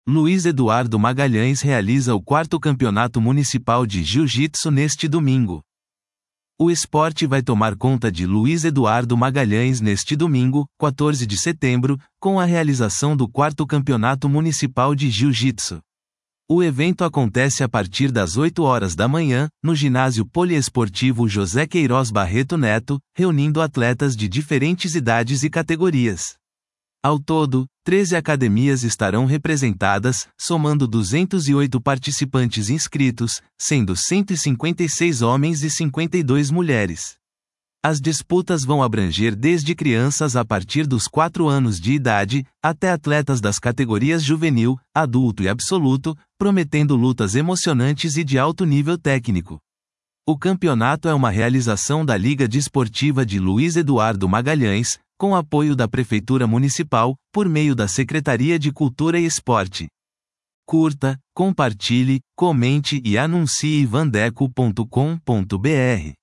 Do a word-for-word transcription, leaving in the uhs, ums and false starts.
Luiz Eduardo Magalhães realiza o quarto Campeonato Municipal de Jiu-Jitsu neste domingo. O esporte vai tomar conta de Luiz Eduardo Magalhães neste domingo, quatorze de setembro, com a realização do quarto Campeonato Municipal de Jiu-Jitsu. O evento acontece a partir das oito horas da manhã, no ginásio poliesportivo José Queiroz Barreto Neto, reunindo atletas de diferentes idades e categorias. Ao todo, treze academias estarão representadas, somando duzentos e oito participantes inscritos, sendo cento e cinquenta e seis homens e cinquenta e duas mulheres. As disputas vão abranger desde crianças a partir dos quatro anos de idade, até atletas das categorias juvenil, adulto e absoluto, prometendo lutas emocionantes e de alto nível técnico. O campeonato é uma realização da Liga Desportiva de Luiz Eduardo Magalhães, com apoio da Prefeitura Municipal, por meio da Secretaria de Cultura e Esporte. Curta, compartilhe, comente e anuncie vandeco ponto com ponto br.